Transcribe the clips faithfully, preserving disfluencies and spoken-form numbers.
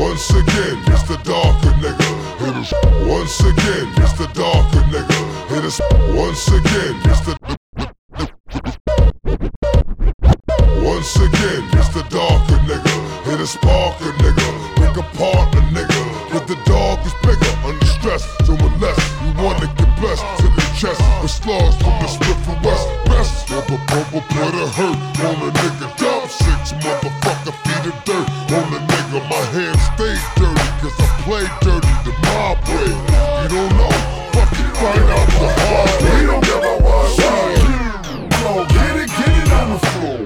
Once again, it's the darker nigga. Hit us. Once again, it's the darker nigga. Hit us. Once again, it's the. Once again, it's the darker nigga. Hit a sparker nigga. Pick apart a nigga. But the dog is bigger, under stress. So unless you wanna get blessed to the chest, with slugs from the Smith and West. Best bumper bumper put a hurt on a nigga. Dump six motherfucker feet of dirt on a nigga. My hands stay dirty cause I play dirty the mob way. You don't know, fucking find out the hard way. We don't give a what. Go get it, get it on the floor.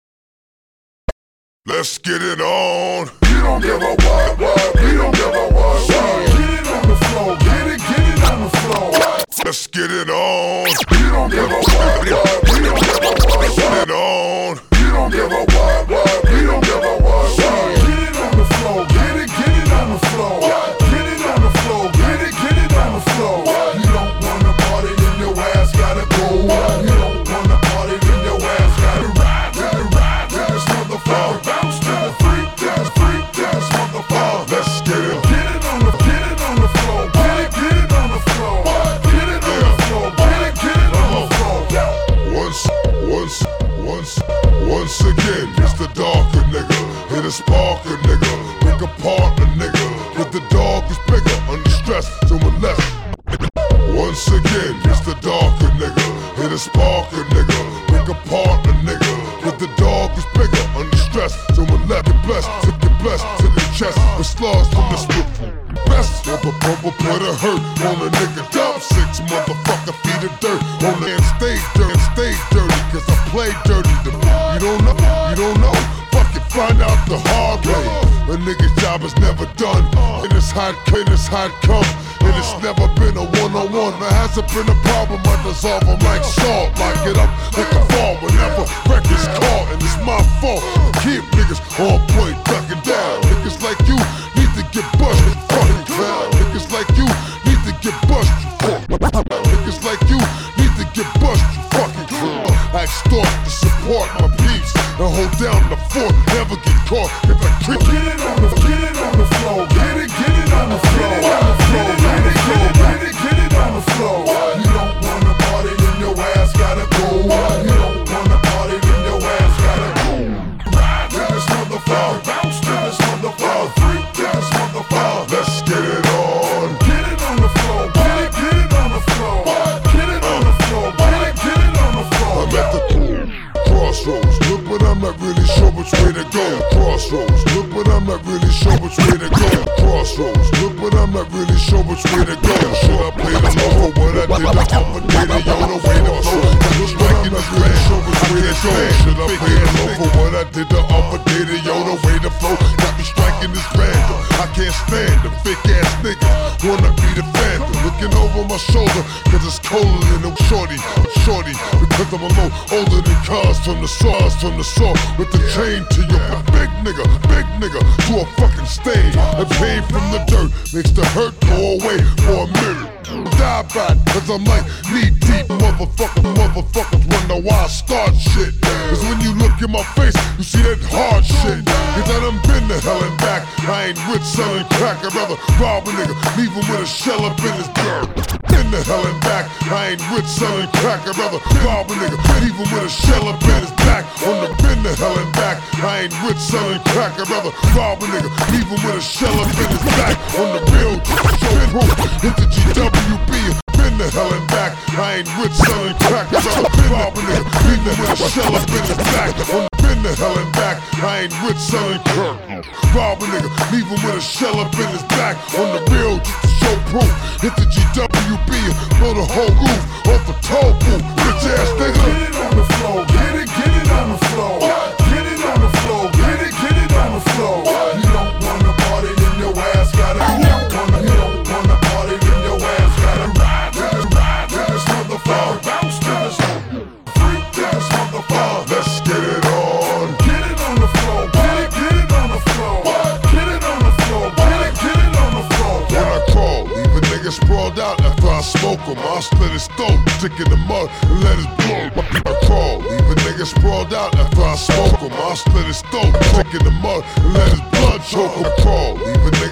Let's get it on. You don't give a what, what. We don't give a what, what. Get it on the floor, get it, get it on the floor. Let's get it on. You don't give a what, what. We don't give a what, get it on. You don't give a what, what. We don't give a what, what. Get it on the floor, get it, get it on the floor. Get it on the floor, get it, get it on the floor. You don't wanna party, then your ass gotta go. You don't wanna party, then your ass gotta ride, gotta ride, to this motherfucker. Bounce to the freak dance, freak dance, motherfucker. Let's get it. Get it on the, get it on the floor. Get it, get it on the floor. Get it on the floor. Get it, get it on the floor. Once, once, once, once again, it's the darker nigga. Hit a sparker nigga. Pick apart a nigga. But the dog is bigger, under stress, so unless. Once again, it's the darker nigga. Hit a sparker nigga. Pick apart a nigga. But the dog is bigger, under stress, so unless. Get blessed, to get blessed to the chest. With slugs from the Smith. Best bumper bumper put a hurt on a nigga. Dump six motherfucker feet of dirt on the and stay dirty, stay dirty cause I play dirty. The you don't know, you don't know. Fucking find out the hard way. A nigga's job is never done, and it's hot, and it's hot come, and it's never been a one-on-one. There hasn't been a problem, I dissolve them like salt, lock it up like a fall whenever records caught, and it's my fault. Keep niggas on point, ducking down. Niggas like you need to get busted, fucking clown. Niggas like you need to get busted, niggas like you need to get busted, fucking clown. I extort to support my peeps and hold down the fort, never get caught if I creep. Get it on the, get it on the floor, get it, get it on the floor, get it, get it, get it, get it, get it on the floor. You don't wanna party, then your ass gotta go. You don't wanna party, then your ass gotta go. Ride to this motherfucker, bounce to this motherfucker, freak dance motherfucker. Let's get it on. Get it on the floor, get it, get it on the floor, get it on the floor, get it, get it on the floor. I'm at the crossroads, look but I'm not really sure which way to go. Crossroads, look but I'm not really sure which way to go. Crossroads, look but I'm not really sure which way to go. Should I play the low for what I did? I updated yo the way to flow. Look but I'm not really sure which way to go. Should I play the low for what I did? I updated yo the way to flow. Got me striking this random. I can't stand the fake ass niggas. Wanna be the phantom, looking over my shoulder, cause it's colder than a shorty, shorty, because I'm a little older than cars from the sauce, from the saw, with the chain to your big nigga, big nigga, to a fucking stain. The pain from the dirt makes the hurt go away for a minute. Die back, cause I'm like knee deep, motherfucker, motherfuckers wonder why I start shit. Cause when you look in my face, you see that hard shit. Cause I done been to hell and back. I ain't rich selling crack, I'd rather rob a nigga, leave him with a shell up in his dirt. Been to hell and back. I ain't rich selling crack, I'd rather rob a nigga, leave him with a shell up in his back. On the been to hell and back. I ain't rich selling crack, I'd rather rob a nigga, leave him with a shell up in his back. On the real, show proof, hit the G W B. Been to hell and back. I ain't rich selling crack, I'd rather rob a nigga, leave him with a shell up in his back. On the been to hell and back. I ain't rich selling crack, rob a nigga, leave him with a shell up in his back. On the real, just to show proof, hit the G W B and blow the whole roof off a toll booth. Bitch ass nigga. Get it on the floor, get it, get it on the floor. Get it on the floor, get it, get it on the floor. You don't wanna party, then your ass gotta. You don't wanna, you don't wanna party, then your ass gotta ride to this, ride to this motherfucker, bounce to this freak dance motherfucker. Let's get it on. Get it on the floor, get it, get it on the floor. Get it on the floor, get it, get it on the floor. When I crawl, leave a nigga sprawled out after I smoke him. I'll split his throat, stick in the mud and let it blow. I crawl, leave a nigga sprawled out after I smoke him. I'll split his throat, stick in the mud and let his blood choke him. I crawl, leave a nigga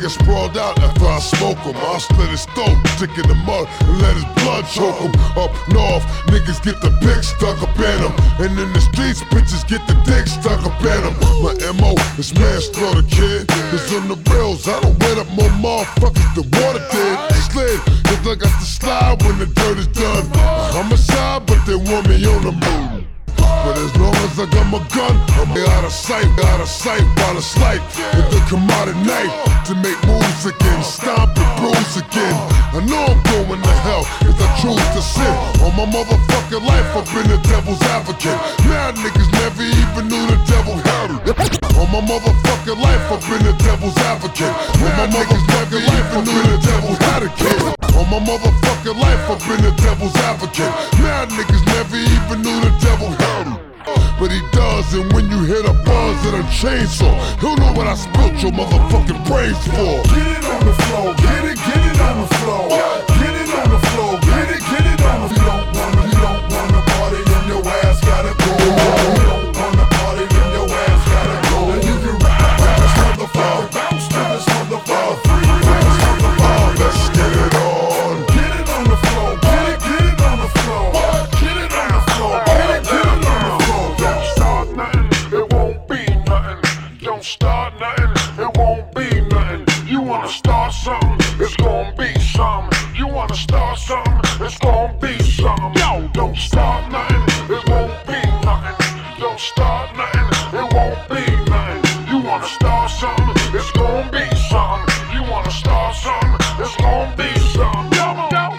nigga sprawled out after I smoke him. I slit his throat, stick in the mud, and let his blood choke him. Up north, niggas get the pick stuck up in them. And in the streets, bitches get the dick stuck up in them. My M O is manslaughter, kid. It's on the rails, I don't wet up more motherfuckers than water did. Slid, cause I got to slide when the dirt is done. A homicide, but they want me on the move. But as long as I got my gun, I'm out of sight, out of sight while it's light. If they come out at night to make moves again, stomp and bruise again. I know I'm going to hell if I choose to sin. All my motherfucking life I've been the devil's advocate. Mad niggas never even knew the devil had it. All my motherfucking life I've been the devil's advocate. All my motherfucking life I've been the devil had a kid. All my motherfucking life I've been the devil's advocate. Mad niggas never even knew the devil had it. But he does, and when you hear the buzz of the chainsaw, he'll know what I spilt your motherfucking brains for. Get it on the floor, get it, get it on the floor. Get it on the floor, get it, get it on the floor. You don't wanna, you don't wanna party, then your ass gotta go. You don't wanna party, then your ass gotta go. And you can ride with this motherfucker, bounce to this motherfucker, free with this motherfucker. Let's get it on. Get it on the floor, get it, get it on the floor. Get it on the floor, get it, get it on the floor. Don't start nothing, it won't be nothing. Don't start nothing, it won't be nothing. You wanna start something, it's gonna be something. You wanna start something, it's gonna be something. Yo, don't start nothing, it won't be nothing. Don't start nothing, it won't be nothing. You wanna start something, it's gonna be something. You wanna start something, it's gonna be something. Yo, yo.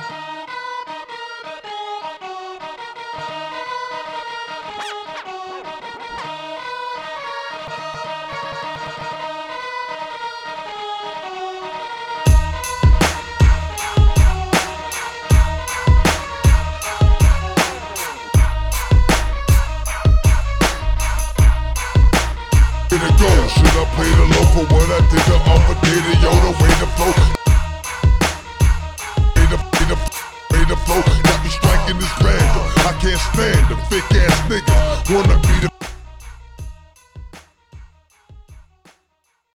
Should I play the low for what I did the other day? The yo, the way the flow, way the, way the, way the flow got me striking this random. I can't stand the fake